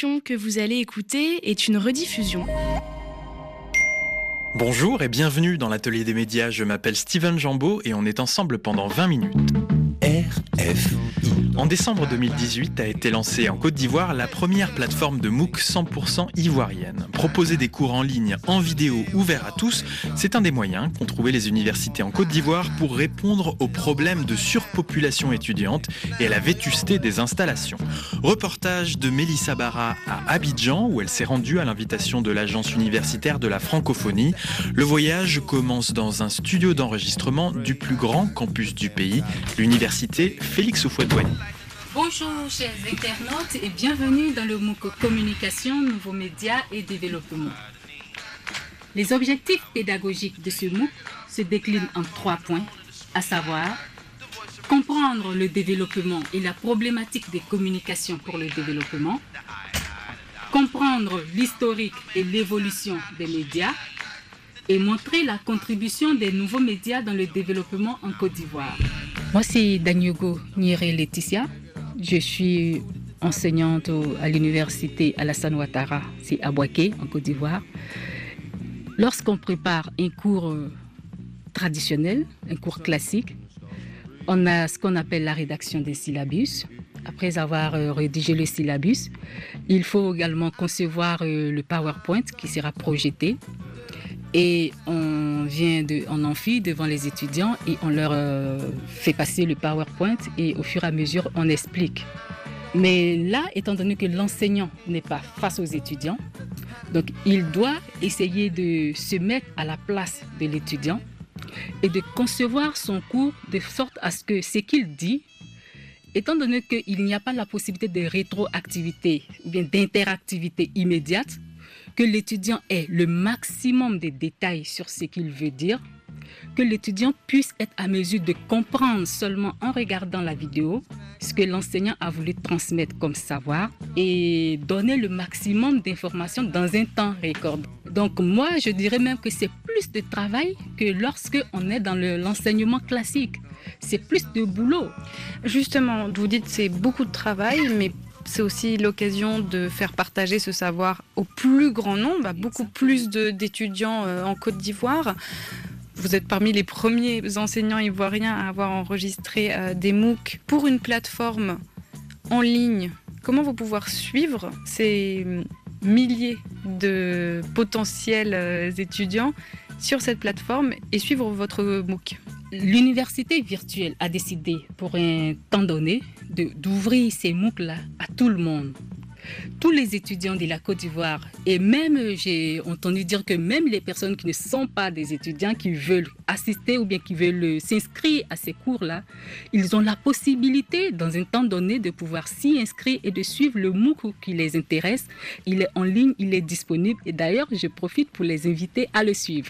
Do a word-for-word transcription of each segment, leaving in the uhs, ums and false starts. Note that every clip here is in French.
émission que vous allez écouter est une rediffusion. Bonjour et bienvenue dans l'Atelier des médias. Je m'appelle Steven Jambeau et on est ensemble pendant vingt minutes. R F I. En décembre deux mille dix-huit a été lancée en Côte d'Ivoire la première plateforme de MOOC cent pour cent ivoirienne. Proposer des cours en ligne, en vidéo, ouverts à tous, c'est un des moyens qu'ont trouvé les universités en Côte d'Ivoire pour répondre aux problèmes de surpopulation étudiante et à la vétusté des installations. Reportage de Mélissa Barra à Abidjan, où elle s'est rendue à l'invitation de l'Agence universitaire de la francophonie. Le voyage commence dans un studio d'enregistrement du plus grand campus du pays, l'université Félix Houphouët-Boigny. Bonjour chers internautes et bienvenue dans le MOOC Communication, Nouveaux médias et Développement. Les objectifs pédagogiques de ce MOOC se déclinent en trois points, à savoir comprendre le développement et la problématique des communications pour le développement, comprendre l'historique et l'évolution des médias et montrer la contribution des nouveaux médias dans le développement en Côte d'Ivoire. Moi, c'est Danyogo Nyere Laetitia. Je suis enseignante à l'université Alassane Ouattara, c'est à Bouaké, en Côte d'Ivoire. Lorsqu'on prépare un cours traditionnel, un cours classique, on a ce qu'on appelle la rédaction des syllabus. Après avoir rédigé le syllabus, il faut également concevoir le PowerPoint qui sera projeté. Et on vient de, en amphi devant les étudiants et on leur euh, fait passer le PowerPoint et au fur et à mesure, on explique. Mais là, étant donné que l'enseignant n'est pas face aux étudiants, donc il doit essayer de se mettre à la place de l'étudiant et de concevoir son cours de sorte à ce que ce qu'il dit, étant donné qu'il n'y a pas la possibilité de rétroactivité ou bien d'interactivité immédiate, que l'étudiant ait le maximum de détails sur ce qu'il veut dire, que l'étudiant puisse être à mesure de comprendre seulement en regardant la vidéo ce que l'enseignant a voulu transmettre comme savoir et donner le maximum d'informations dans un temps record. Donc moi, je dirais même que c'est plus de travail que lorsque on est dans le, l'enseignement classique. C'est plus de boulot. Justement, vous dites que c'est beaucoup de travail, mais c'est aussi l'occasion de faire partager ce savoir au plus grand nombre, à beaucoup plus de, d'étudiants euh, en Côte d'Ivoire. Vous êtes parmi les premiers enseignants ivoiriens à avoir enregistré euh, des MOOC pour une plateforme en ligne. Comment vous pouvez suivre ces milliers de potentiels euh, étudiants sur cette plateforme et suivre votre MOOC? L'université virtuelle a décidé pour un temps donné de, d'ouvrir ces MOOC-là à tout le monde. Tous les étudiants de la Côte d'Ivoire et même, j'ai entendu dire que même les personnes qui ne sont pas des étudiants qui veulent assister ou bien qui veulent s'inscrire à ces cours-là, ils ont la possibilité dans un temps donné de pouvoir s'y inscrire et de suivre le MOOC qui les intéresse. Il est en ligne, il est disponible et d'ailleurs je profite pour les inviter à le suivre.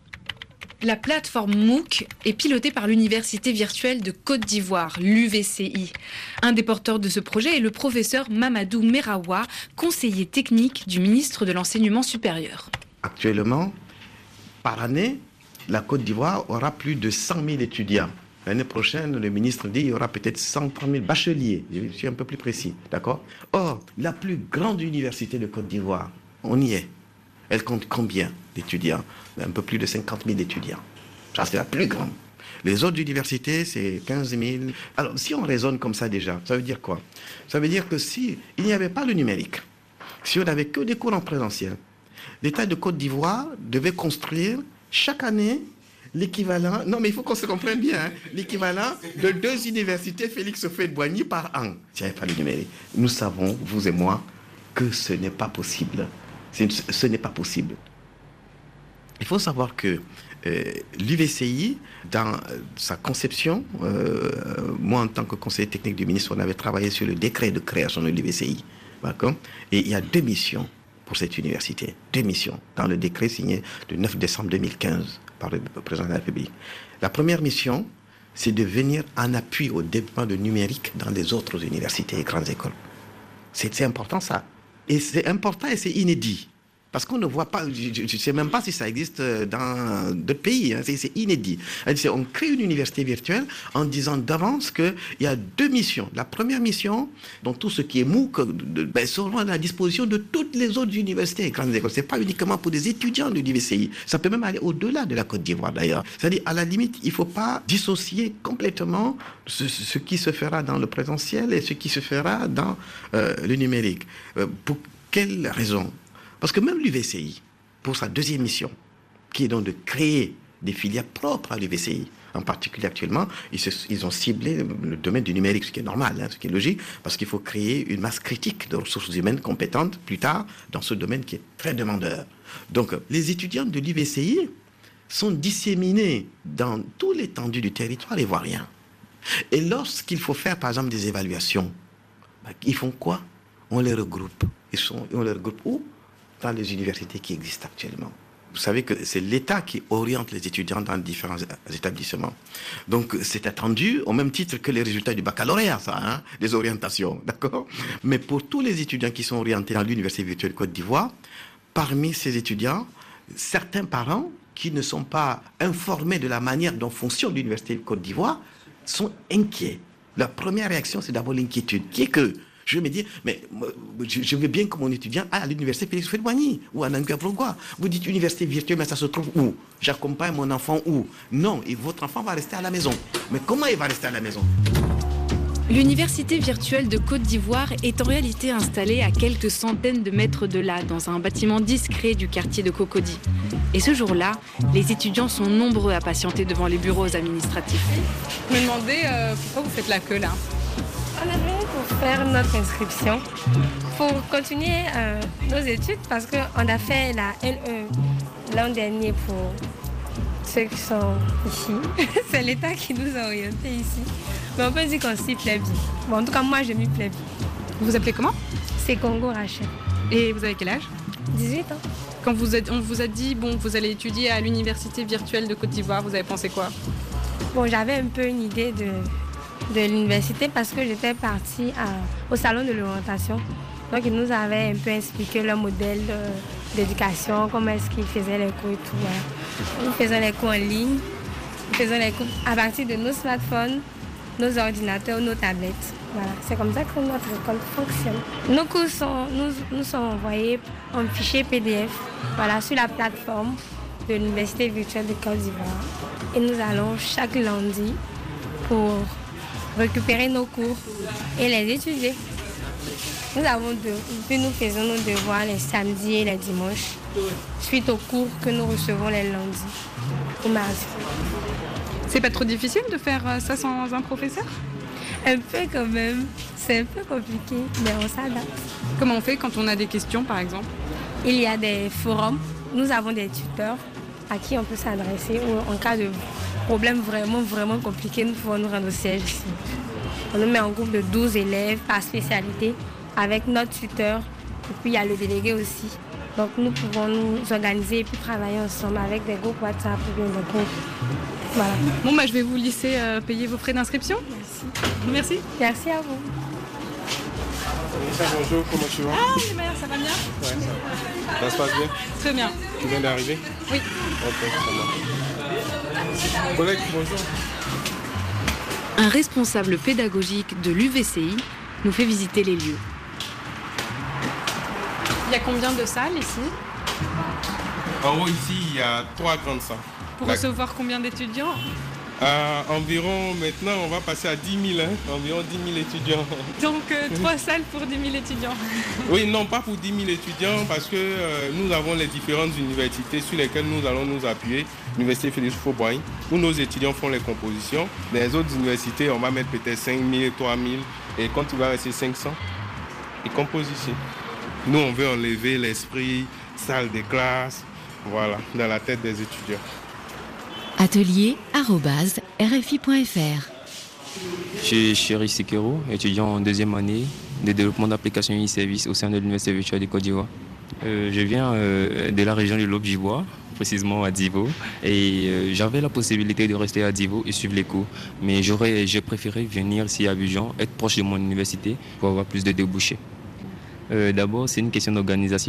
La plateforme MOOC est pilotée par l'Université virtuelle de Côte d'Ivoire, l'U V C I. Un des porteurs de ce projet est le professeur Mamadou Merawa, conseiller technique du ministre de l'Enseignement supérieur. Actuellement, par année, la Côte d'Ivoire aura plus de cent mille étudiants. L'année prochaine, le ministre dit qu'il y aura peut-être cent trente mille bacheliers. Je suis un peu plus précis, d'accord? Or, la plus grande université de Côte d'Ivoire, on y est. Elle compte combien d'étudiants? Un peu plus de cinquante mille étudiants. Ça, c'est la plus grande. Les autres universités, c'est quinze mille. Alors, si on raisonne comme ça déjà, ça veut dire quoi? Ça veut dire que si il n'y avait pas le numérique, si on n'avait que des cours en présentiel, l'État de Côte d'Ivoire devait construire chaque année l'équivalent, non mais il faut qu'on se comprenne bien, hein, l'équivalent de deux universités Félix Houphouët-Boigny par an. S'il n'y avait pas le numérique. Nous savons, vous et moi, que ce n'est pas possible. C'est, ce n'est pas possible. Il faut savoir que euh, l'U V C I, dans sa conception, euh, moi en tant que conseiller technique du ministre, on avait travaillé sur le décret de création de l'U V C I. D'accord? Et il y a deux missions pour cette université. Deux missions dans le décret signé le neuf décembre deux mille quinze par le président de la République. La première mission, c'est de venir en appui au développement du numérique dans les autres universités et grandes écoles. C'est, c'est important ça. Et c'est important et c'est inédit. Parce qu'on ne voit pas, je ne sais même pas si ça existe dans d'autres pays, hein, c'est, c'est inédit. C'est, on crée une université virtuelle en disant d'avance qu'il y a deux missions. La première mission, donc tout ce qui est MOOC, ben, seront à la disposition de toutes les autres universités et grandes écoles. Ce n'est pas uniquement pour des étudiants de l'U V C I. Ça peut même aller au-delà de la Côte d'Ivoire d'ailleurs. C'est-à-dire, à la limite, il ne faut pas dissocier complètement ce, ce qui se fera dans le présentiel et ce qui se fera dans euh, le numérique. Euh, pour quelle raison ? Parce que même l'U V C I, pour sa deuxième mission, qui est donc de créer des filières propres à l'U V C I, en particulier actuellement, ils, se, ils ont ciblé le domaine du numérique, ce qui est normal, hein, ce qui est logique, parce qu'il faut créer une masse critique de ressources humaines compétentes plus tard dans ce domaine qui est très demandeur. Donc, les étudiants de l'U V C I sont disséminés dans toute l'étendue du territoire ivoirien. Et lorsqu'il faut faire, par exemple, des évaluations, ben, ils font quoi ? On les regroupe. Ils sont, on les regroupe où ? Dans les universités qui existent actuellement. Vous savez que c'est l'État qui oriente les étudiants dans différents établissements. Donc c'est attendu au même titre que les résultats du baccalauréat, ça, hein, les orientations, d'accord ? Mais pour tous les étudiants qui sont orientés dans l'Université virtuelle Côte d'Ivoire, parmi ces étudiants, certains parents qui ne sont pas informés de la manière dont fonctionne l'Université Côte d'Ivoire sont inquiets. La première réaction, c'est d'abord l'inquiétude, qui est que je vais me dire, mais je veux bien que mon étudiant aille à l'université Félix Houphouët-Boigny ou à Nangaprogois. Vous dites université virtuelle, mais ça se trouve où ? J'accompagne mon enfant où ? Non, et votre enfant va rester à la maison. Mais comment il va rester à la maison ? L'université virtuelle de Côte d'Ivoire est en réalité installée à quelques centaines de mètres de là, dans un bâtiment discret du quartier de Cocody. Et ce jour-là, les étudiants sont nombreux à patienter devant les bureaux administratifs. Je me demandais euh, pourquoi vous faites la queue là ? On est venu pour faire notre inscription, pour continuer euh, nos études, parce qu'on a fait la L E l'an dernier pour ceux qui sont ici. C'est l'État qui nous a orientés ici. Mais on peut dire qu'on s'y plaît bien. Bon, en tout cas, moi, je m'y plais bien. Vous vous appelez comment ? C'est Congo Rachel. Et vous avez quel âge ? dix-huit ans. Quand vous êtes, on vous a dit, bon, vous allez étudier à l'université virtuelle de Côte d'Ivoire, vous avez pensé quoi ? Bon, j'avais un peu une idée de... de l'université parce que j'étais partie à, au salon de l'orientation. Donc, ils nous avaient un peu expliqué leur modèle de, d'éducation, comment est-ce qu'ils faisaient les cours et tout. Voilà. Nous faisons les cours en ligne, nous faisons les cours à partir de nos smartphones, nos ordinateurs, nos tablettes. Voilà. C'est comme ça que notre école fonctionne. Nos cours sont, nous, nous sont envoyés en fichier P D F voilà, sur la plateforme de l'Université virtuelle de Côte d'Ivoire. Et nous allons chaque lundi pour récupérer nos cours et les étudier. Nous avons de, puis nous faisons nos devoirs les samedis et les dimanches, suite aux cours que nous recevons les lundis ou mardis. C'est pas trop difficile de faire ça sans un professeur ? Un peu quand même, c'est un peu compliqué, mais on s'adapte. Comment on fait quand on a des questions par exemple ? Il y a des forums, nous avons des tuteurs à qui on peut s'adresser ou en cas de problème vraiment, vraiment compliqué, nous pouvons nous rendre au siège ici. On nous met en groupe de douze élèves par spécialité avec notre tuteur et puis il y a le délégué aussi. Donc nous pouvons nous organiser et puis travailler ensemble avec des groupes WhatsApp ou bien des groupes. Voilà. Bon, bah, je vais vous laisser euh, payer vos frais d'inscription. Merci. Merci. Merci à vous. Lisa, bonjour, comment tu vas ? Ah, les mères, ça va bien ? Ouais, ça va. Ça se passe bien ? Très bien. Tu viens d'arriver ? Oui. Ok, ça marche. Collègue, bonjour. Un responsable pédagogique de l'U V C I nous fait visiter les lieux. Il y a combien de salles ici ? En haut, ici, il y a trois grandes salles. Pour La... recevoir combien d'étudiants ? euh, Environ, maintenant, on va passer à dix mille, hein, environ dix mille étudiants. Donc, euh, trois salles pour dix mille étudiants. Oui, non, pas pour dix mille étudiants, parce que euh, nous avons les différentes universités sur lesquelles nous allons nous appuyer. L'université Félix Houphouët-Boigny, où nos étudiants font les compositions. Dans les autres universités, on va mettre peut-être cinq mille, trois mille, et quand il va rester cinq cents, ils composent ici. Nous, on veut enlever l'esprit, salle de classe, voilà, dans la tête des étudiants. atelier arobase r f i point f r. Je suis Chéri Sikero, étudiant en deuxième année de développement d'applications et services au sein de l'Université virtuelle de Côte d'Ivoire. Euh, je viens euh, de la région de l'Aube-Ivoire, précisément à Divo, et euh, j'avais la possibilité de rester à Divo et suivre les cours, mais j'aurais, j'ai préféré venir ici à Abidjan, être proche de mon université pour avoir plus de débouchés. Euh, d'abord, c'est une question d'organisation.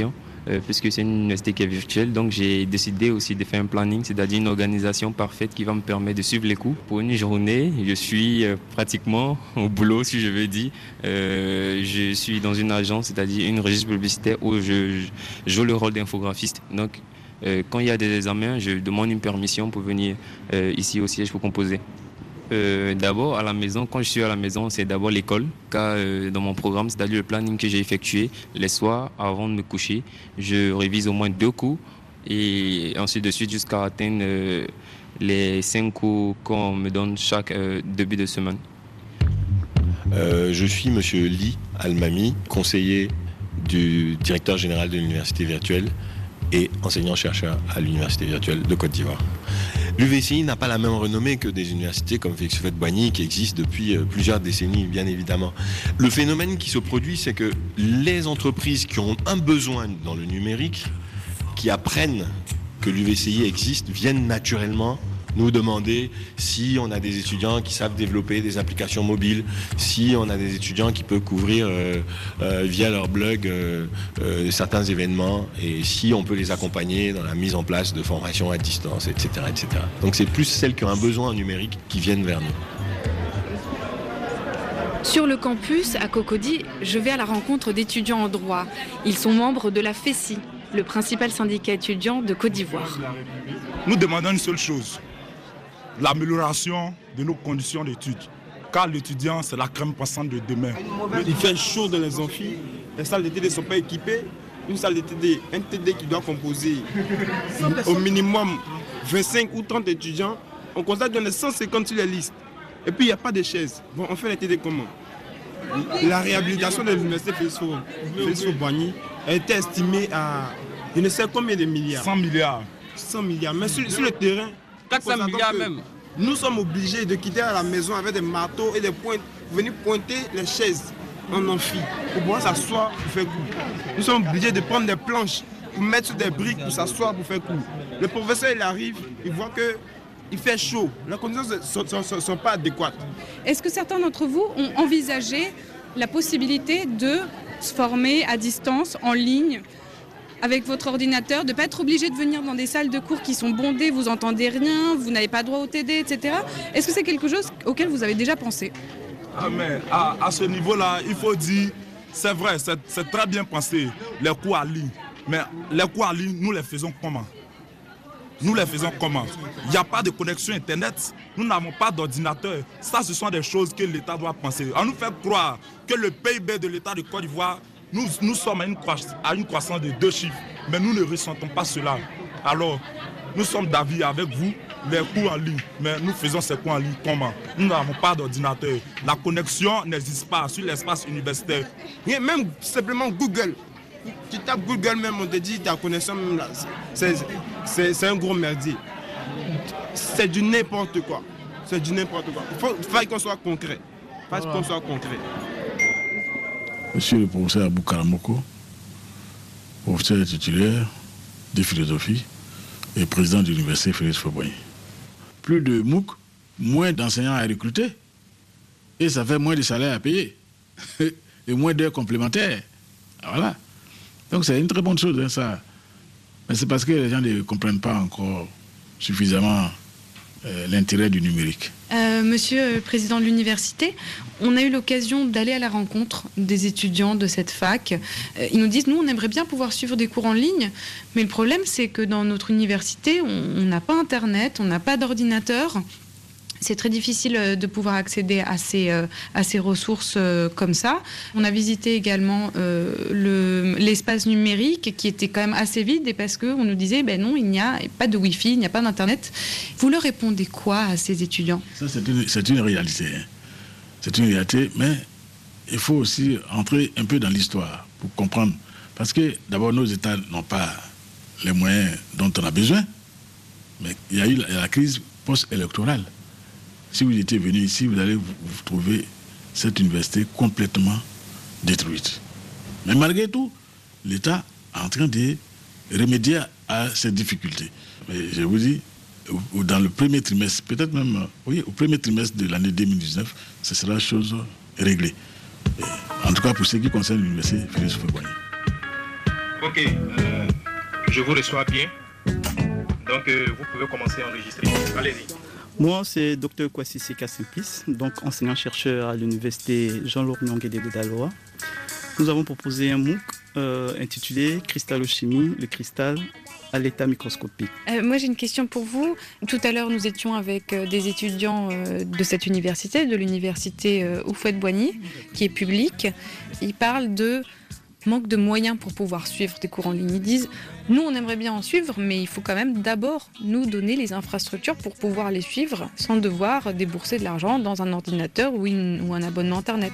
euh, puisque c'est une université qui est virtuelle. Donc j'ai décidé aussi de faire un planning, c'est-à-dire une organisation parfaite qui va me permettre de suivre les cours. Pour une journée, je suis euh, pratiquement au boulot, si je veux dire. Euh, je suis dans une agence, c'est-à-dire une registre publicitaire où je, je joue le rôle d'infographiste. Donc euh, quand il y a des examens, je demande une permission pour venir euh, ici au siège pour composer. Euh, d'abord à la maison, quand je suis à la maison, c'est d'abord l'école, car euh, dans mon programme, c'est-à-dire le planning que j'ai effectué, les soirs, avant de me coucher, je révise au moins deux cours et ensuite de suite jusqu'à atteindre euh, les cinq cours qu'on me donne chaque euh, début de semaine. Euh, je suis monsieur Li Almami, conseiller du directeur général de l'université virtuelle et enseignant-chercheur à l'université virtuelle de Côte d'Ivoire. L'U V C I n'a pas la même renommée que des universités comme Félix Houphouët-Boigny qui existent depuis plusieurs décennies, bien évidemment. Le phénomène qui se produit, c'est que les entreprises qui ont un besoin dans le numérique, qui apprennent que l'U V C I existe, viennent naturellement nous demander si on a des étudiants qui savent développer des applications mobiles, si on a des étudiants qui peuvent couvrir euh, euh, via leur blog euh, euh, certains événements et si on peut les accompagner dans la mise en place de formations à distance, et cetera, et cetera. Donc c'est plus celles qui ont un besoin numérique qui viennent vers nous. Sur le campus, à Cocody, je vais à la rencontre d'étudiants en droit. Ils sont membres de la FESI, le principal syndicat étudiant de Côte d'Ivoire. Nous demandons une seule chose, l'amélioration de nos conditions d'études. Car l'étudiant, c'est la crème passante de demain. Il fait chaud dans les amphis, les salles de T D ne sont pas équipées. Une salle de T D, un T D qui doit composer au minimum vingt-cinq ou trente étudiants, on constate qu'il y en a cent cinquante sur les listes. Et puis il n'y a pas de chaises. Bon, on fait les T D comment? La réhabilitation de l'université Félix Houphouët-Boigny a été estimée à je ne sais combien de milliards. cent milliards. cent milliards. Mais sur, sur le terrain, quatre cents milliards même. Nous sommes obligés de quitter la maison avec des marteaux et des pointes pour venir pointer les chaises en amphi pour pouvoir s'asseoir pour faire cours. Nous sommes obligés de prendre des planches pour mettre sur des briques pour s'asseoir pour faire cours. Le professeur il arrive, il voit que il fait chaud, les conditions ne sont, sont pas adéquates. Est-ce que certains d'entre vous ont envisagé la possibilité de se former à distance, en ligne, avec votre ordinateur, de ne pas être obligé de venir dans des salles de cours qui sont bondées, vous n'entendez rien, vous n'avez pas droit au T D, et cetera. Est-ce que c'est quelque chose auquel vous avez déjà pensé? Ah mais à, à ce niveau-là, il faut dire, c'est vrai, c'est très bien pensé, les cours en ligne. Mais les cours en ligne, nous les faisons comment? Nous les faisons comment? Il n'y a pas de connexion Internet, nous n'avons pas d'ordinateur. Ça, ce sont des choses que l'État doit penser. On nous fait croire que le P I B de l'État de Côte d'Ivoire, nous, nous sommes à une, à une croissance de deux chiffres, mais nous ne ressentons pas cela. Alors, nous sommes d'avis avec vous, les cours en ligne, mais nous faisons ces cours en ligne comment? Nous n'avons pas d'ordinateur. La connexion n'existe pas sur l'espace universitaire. Et même simplement Google. Tu tapes Google même, on te dit ta connexion même là. C'est un gros merdier. C'est du n'importe quoi. C'est du n'importe quoi. Il faut, faut qu'on soit concret. Il faut qu'on soit concret. Monsieur le professeur Abou Karamoko, professeur titulaire de philosophie et président de l'université Félix Houphouët-Boigny. Plus de MOOC, moins d'enseignants à recruter et ça fait moins de salaires à payer et moins d'heures complémentaires. Voilà. Donc c'est une très bonne chose, hein, ça. Mais c'est parce que les gens ne comprennent pas encore suffisamment euh, l'intérêt du numérique. Euh, monsieur le président de l'université, on a eu l'occasion d'aller à la rencontre des étudiants de cette fac. Euh, ils nous disent, nous, on aimerait bien pouvoir suivre des cours en ligne, mais le problème, c'est que dans notre université, on n'a pas Internet, on n'a pas d'ordinateur. C'est très difficile de pouvoir accéder à ces, euh, à ces ressources euh, comme ça. On a visité également euh, le, l'espace numérique qui était quand même assez vide et parce qu'on nous disait, ben non, il n'y a pas de Wi-Fi, il n'y a pas d'Internet. Vous leur répondez quoi à ces étudiants? Ça, c'est une, c'est une réalité. Hein. C'est une réalité, mais il faut aussi entrer un peu dans l'histoire pour comprendre. Parce que d'abord, nos États n'ont pas les moyens dont on a besoin, mais il y a eu la, la crise post-électorale. Si vous étiez venu ici, vous allez vous, vous trouver cette université complètement détruite. Mais malgré tout, l'État est en train de remédier à ces difficultés. Mais je vous dis, dans le premier trimestre, peut-être même oui, au premier trimestre de l'année deux mille dix-neuf, ce sera chose réglée. Et en tout cas, pour ce qui concerne l'université Félix Houphouët-Boigny. Ok. Euh... Je vous reçois bien. Donc, euh, vous pouvez commencer à enregistrer. Allez-y. Moi, c'est Dr Kwasi Seka Simplice, donc enseignant-chercheur à l'université Jean-Laurent Nyongede de Daloa. Nous avons proposé un MOOC euh, intitulé Cristallochimie, le cristal à l'état microscopique. Euh, moi, j'ai une question pour vous. Tout à l'heure, nous étions avec euh, des étudiants euh, de cette université, de l'université euh, Houphouët-Boigny, qui est publique. Ils parlent de manque de moyens pour pouvoir suivre des cours en ligne. Ils disent, nous, on aimerait bien en suivre, mais il faut quand même d'abord nous donner les infrastructures pour pouvoir les suivre sans devoir débourser de l'argent dans un ordinateur ou, une, ou un abonnement Internet.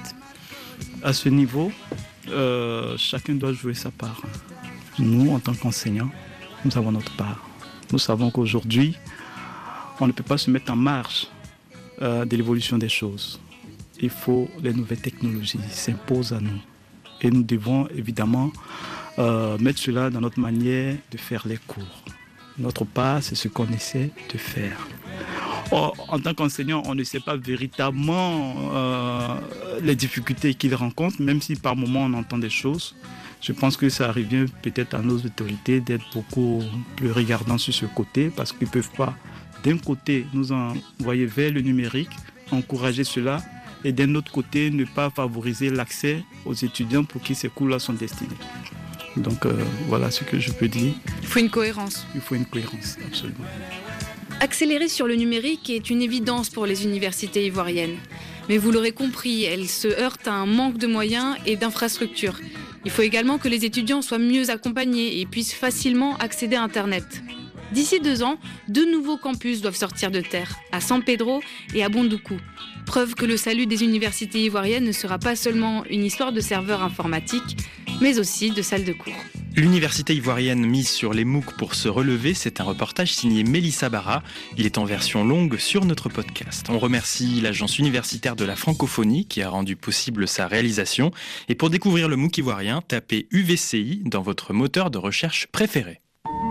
À ce niveau, euh, chacun doit jouer sa part. Nous, en tant qu'enseignants, nous avons notre part. Nous savons qu'aujourd'hui, on ne peut pas se mettre en marge euh, de l'évolution des choses. Il faut les nouvelles technologies s'imposent à nous. Et nous devons évidemment euh, mettre cela dans notre manière de faire les cours. Notre part, c'est ce qu'on essaie de faire. Or, en tant qu'enseignant, on ne sait pas véritablement euh, les difficultés qu'ils rencontrent, même si par moments on entend des choses. Je pense que ça revient peut-être à nos autorités d'être beaucoup plus regardants sur ce côté, parce qu'ils ne peuvent pas, d'un côté, nous envoyer vers le numérique, encourager cela, et d'un autre côté, ne pas favoriser l'accès aux étudiants pour qui ces cours-là sont destinés. Donc euh, voilà ce que je peux dire. Il faut une cohérence. Il faut une cohérence, absolument. Accélérer sur le numérique est une évidence pour les universités ivoiriennes. Mais vous l'aurez compris, elles se heurtent à un manque de moyens et d'infrastructures. Il faut également que les étudiants soient mieux accompagnés et puissent facilement accéder à Internet. D'ici deux ans, deux nouveaux campus doivent sortir de terre, à San Pedro et à Bondoukou. Preuve que le salut des universités ivoiriennes ne sera pas seulement une histoire de serveurs informatiques, mais aussi de salles de cours. L'université ivoirienne mise sur les MOOC pour se relever, c'est un reportage signé Mélissa Barra. Il est en version longue sur notre podcast. On remercie l'Agence universitaire de la francophonie qui a rendu possible sa réalisation. Et pour découvrir le MOOC ivoirien, tapez U V C I dans votre moteur de recherche préféré.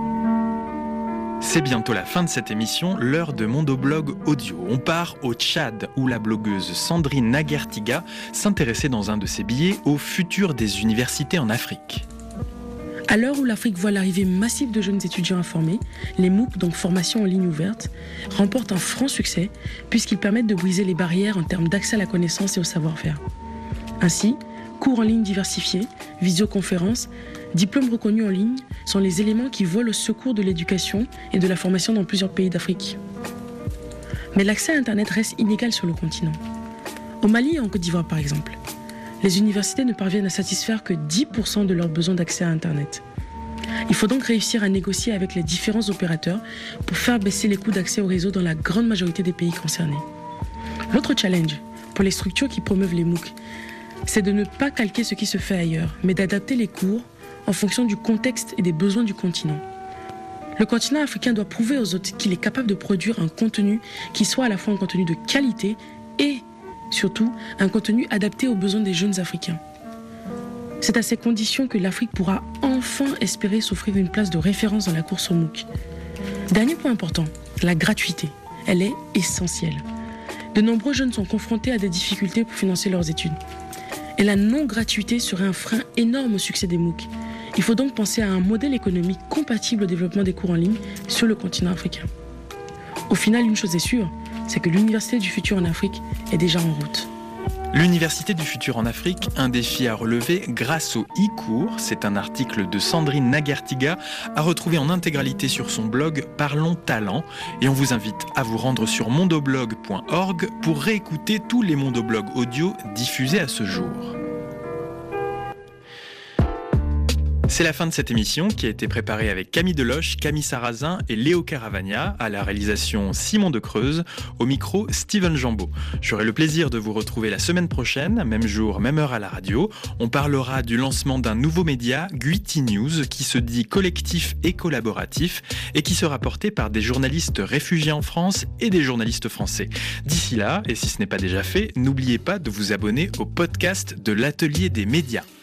C'est bientôt la fin de cette émission, l'heure de Mondoblog audio. On part au Tchad où la blogueuse Sandrine Naguertiga s'intéressait dans un de ses billets au futur des universités en Afrique. À l'heure où l'Afrique voit l'arrivée massive de jeunes étudiants informés, les MOOC, donc formation en ligne ouverte, remportent un franc succès puisqu'ils permettent de briser les barrières en termes d'accès à la connaissance et au savoir-faire. Ainsi, cours en ligne diversifiés, visioconférences, diplômes reconnus en ligne sont les éléments qui volent au secours de l'éducation et de la formation dans plusieurs pays d'Afrique. Mais l'accès à Internet reste inégal sur le continent. Au Mali et en Côte d'Ivoire par exemple, les universités ne parviennent à satisfaire que dix pour cent de leurs besoins d'accès à Internet. Il faut donc réussir à négocier avec les différents opérateurs pour faire baisser les coûts d'accès au réseau dans la grande majorité des pays concernés. L'autre challenge pour les structures qui promeuvent les MOOC, c'est de ne pas calquer ce qui se fait ailleurs, mais d'adapter les cours en fonction du contexte et des besoins du continent. Le continent africain doit prouver aux autres qu'il est capable de produire un contenu qui soit à la fois un contenu de qualité et, surtout, un contenu adapté aux besoins des jeunes Africains. C'est à ces conditions que l'Afrique pourra enfin espérer s'offrir une place de référence dans la course au MOOC. Dernier point important, la gratuité. Elle est essentielle. De nombreux jeunes sont confrontés à des difficultés pour financer leurs études. Et la non-gratuité serait un frein énorme au succès des MOOC. Il faut donc penser à un modèle économique compatible au développement des cours en ligne sur le continent africain. Au final, une chose est sûre, c'est que l'Université du futur en Afrique est déjà en route. L'Université du futur en Afrique, un défi à relever grâce au e-cours. C'est un article de Sandrine Naguertiga à retrouver en intégralité sur son blog Parlons Talent. Et on vous invite à vous rendre sur mondoblog point org pour réécouter tous les mondoblogs audio diffusés à ce jour. C'est la fin de cette émission qui a été préparée avec Camille Deloche, Camille Sarrazin et Léo Caravagna, à la réalisation Simon de Creuse, au micro Steven Jambeau. J'aurai le plaisir de vous retrouver la semaine prochaine, même jour, même heure à la radio. On parlera du lancement d'un nouveau média, Guiti News, qui se dit collectif et collaboratif et qui sera porté par des journalistes réfugiés en France et des journalistes français. D'ici là, et si ce n'est pas déjà fait, n'oubliez pas de vous abonner au podcast de l'Atelier des médias.